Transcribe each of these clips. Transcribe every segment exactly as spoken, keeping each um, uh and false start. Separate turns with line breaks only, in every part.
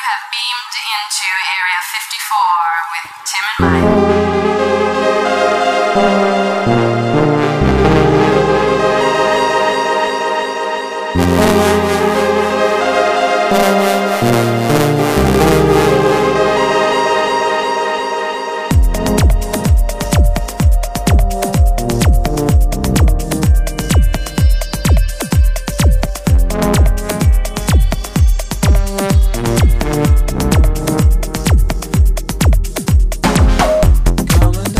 have beamed into Area fifty-four with Tim
Come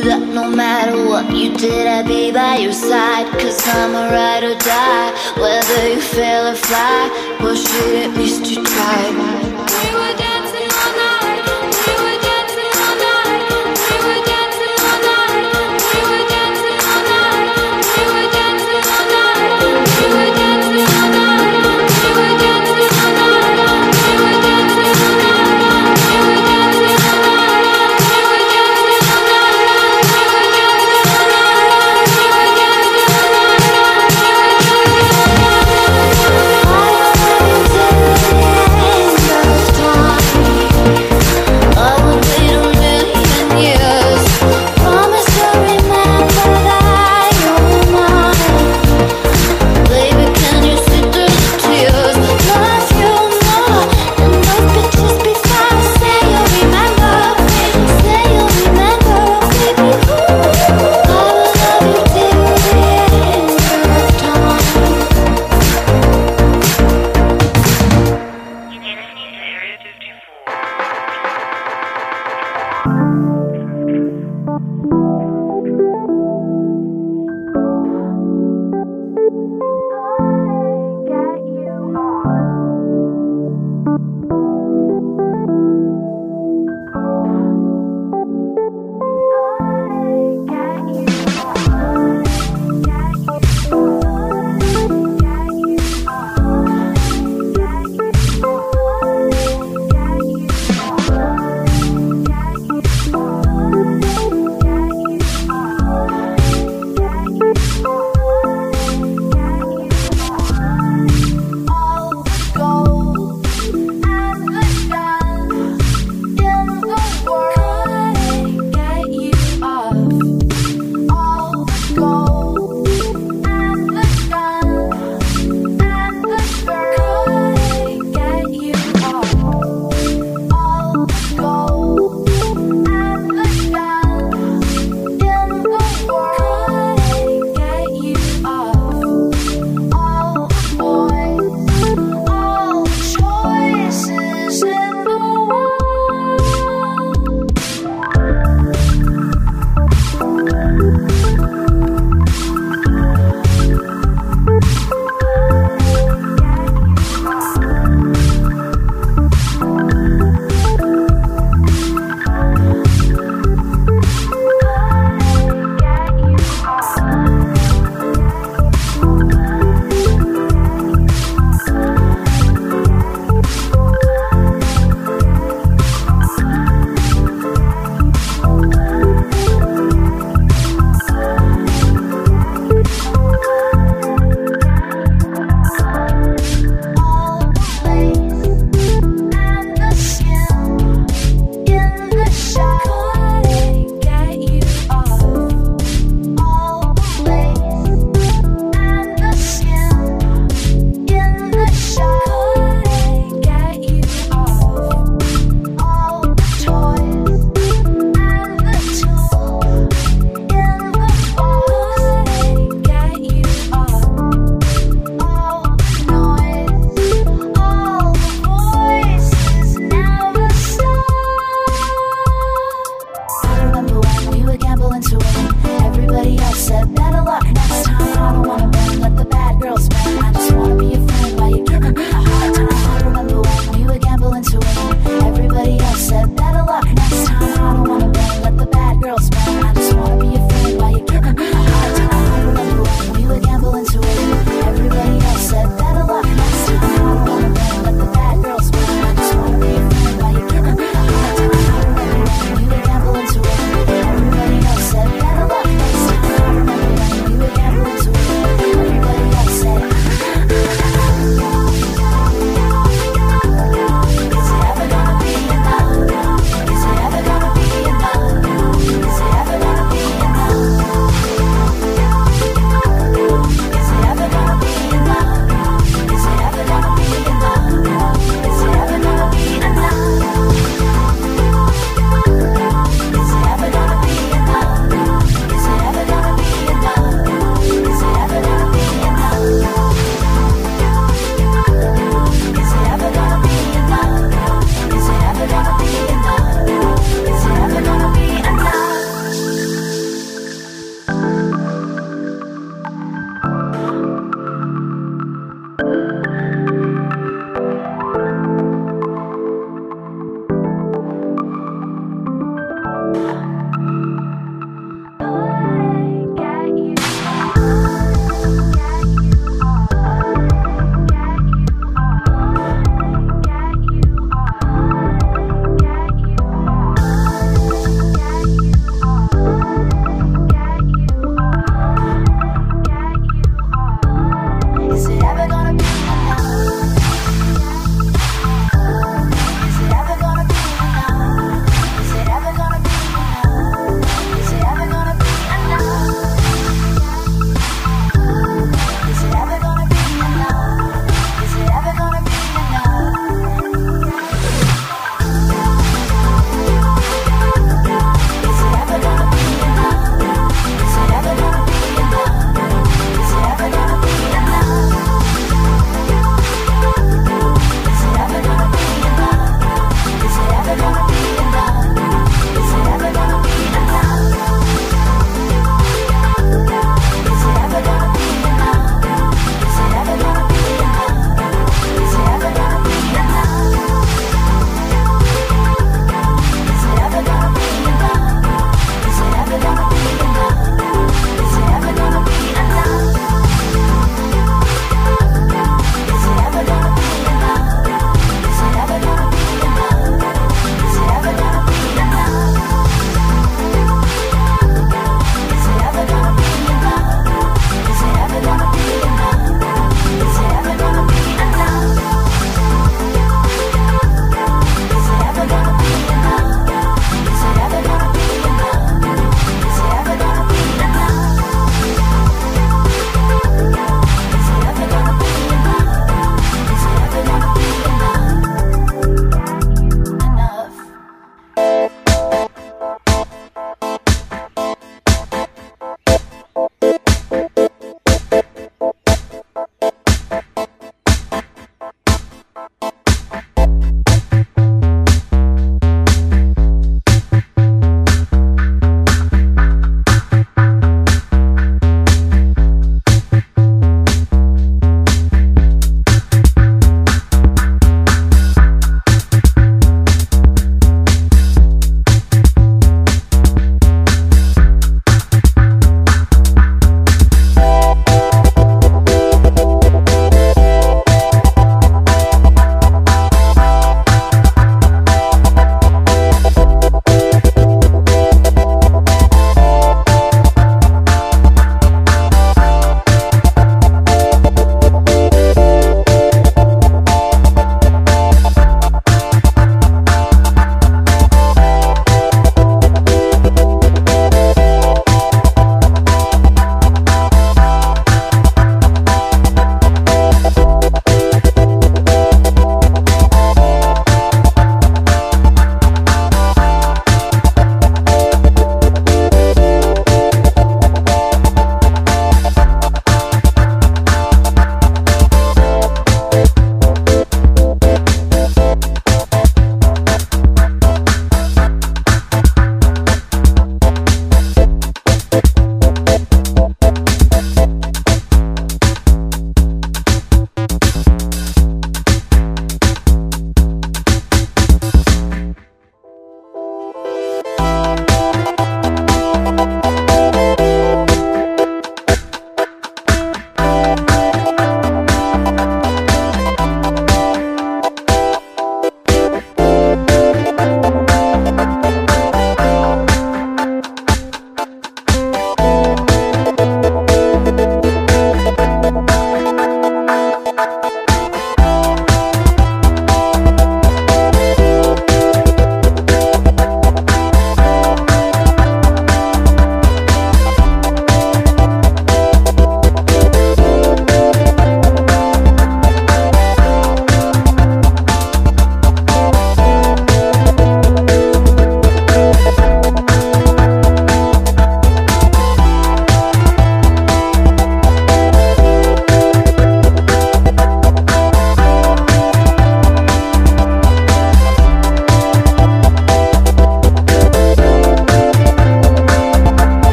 that no matter what you did, I'd be by your side. Cause I'm a ride or die, whether you fail or fly. Well shit, at least you tried. We were dancing all night, we were dancing all night, we were dancing all night, we were dancing all night, we were dancing all night, we were dancing all night, we were dancing all night, we were dancing all night, we were dancing all night, we were dancing all night, we were dancing all night, we were dancing all night, we were dancing all night.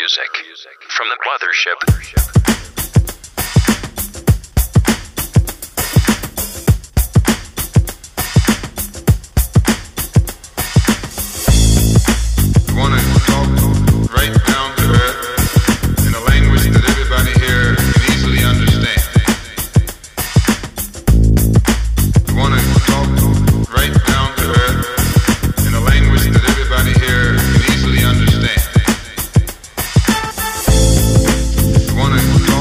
music from the mothership.
Wanna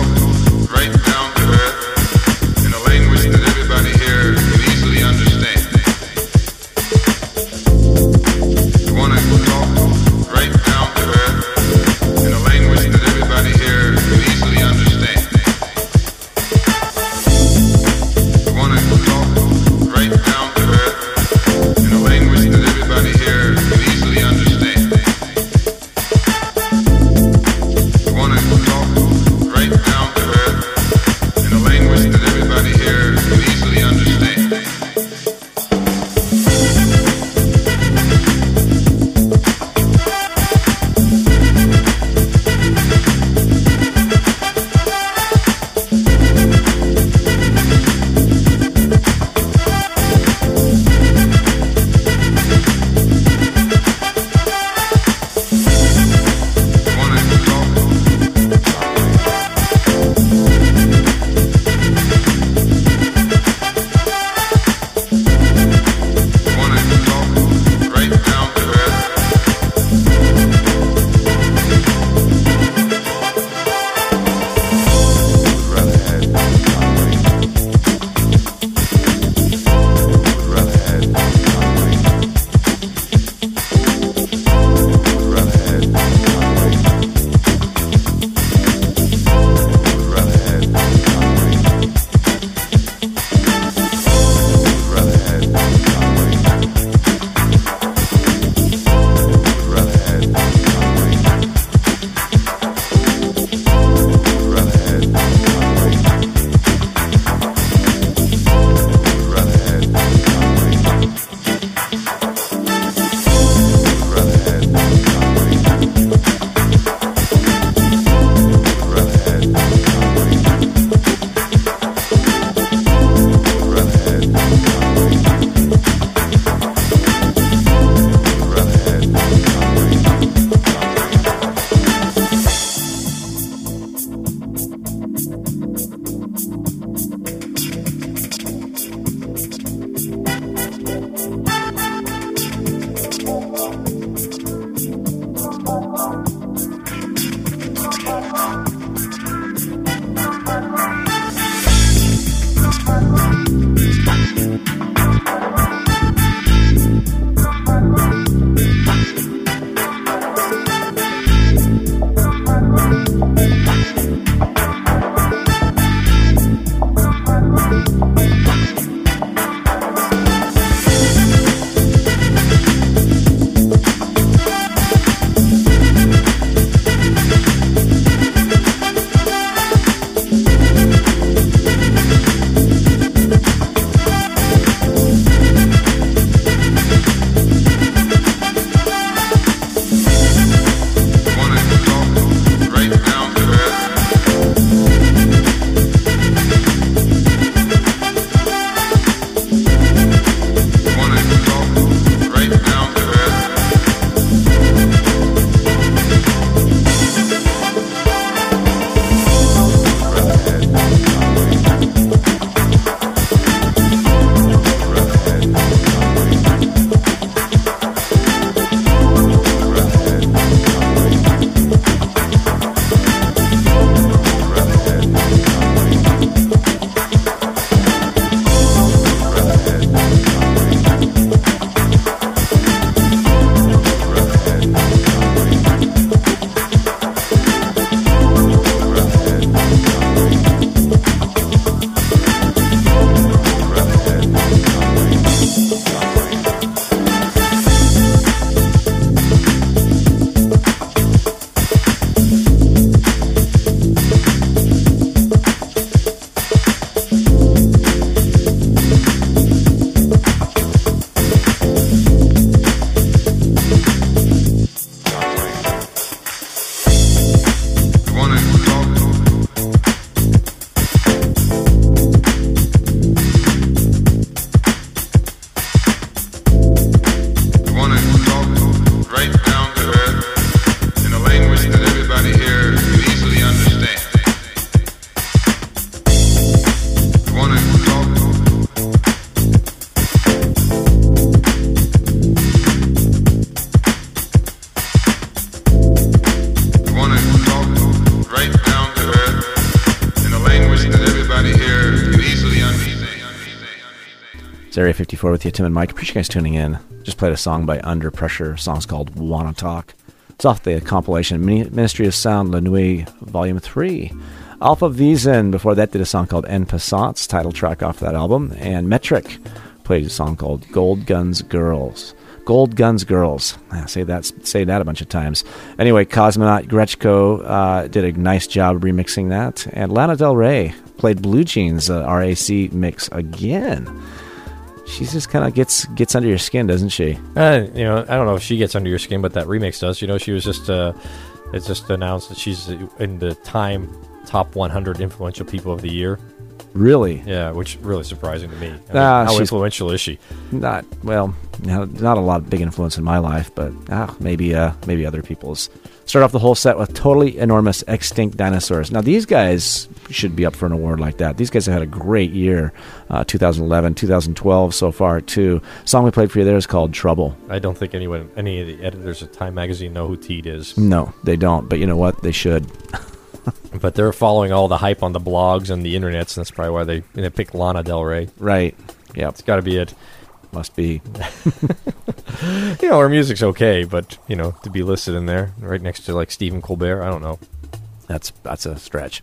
Area fifty-four with you, Tim and Mike. Appreciate you guys tuning in. Just played a song by Under Pressure. The song's called Wanna Talk. It's off the compilation Ministry of Sound La Nuit Volume three. Alpha Wiesen, before that, did a song called En Passant's title track off that album. And Metric played a song called Gold Guns Girls. Gold Guns Girls. I say that, say that a bunch of times. Anyway, Cosmonaut Gretschko uh, did a nice job remixing that. And Lana Del Rey played Blue Jeans uh, R A C mix again. She just kind of gets gets under your skin, doesn't she?
Uh, you know, I don't know if she gets under your skin, but that remix does. You know, she was just, uh, it's just announced that she's in the Time top one hundred influential people of the year.
Really?
Yeah, which is really surprising to me. I mean,
uh,
how influential is she?
Not, well, not, not a lot of big influence in my life, but ah, maybe uh, maybe other people's. Start off the whole set with Totally Enormous Extinct Dinosaurs. Now, these guys should be up for an award like that. These guys have had a great year, uh, twenty eleven, twenty twelve so far, too. The song we played for you there is called Trouble.
I don't think anyone, any of the editors of Time Magazine know who Teed is.
No, they don't, but you know what? They should.
But they're following all the hype on the blogs and the internets, and that's probably why they, they picked Lana Del Rey.
Right. Yeah,
it's got to be it.
Must be.
You know, her music's okay, but, you know, to be listed in there right next to, like, Stephen Colbert, I don't know.
That's that's a stretch.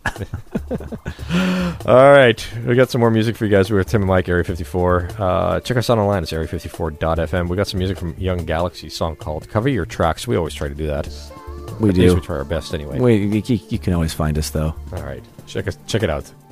All right. We got some more music for you guys. We're Tim and Mike, Area fifty-four. Uh, check us out online. It's area fifty-four dot f m. We got some music from Young Galaxy, a song called Cover Your Tracks. We always try to do that.
We
At
do.
least we try our best anyway.
We, you, you can always find us, though.
All right. Check us, check it out.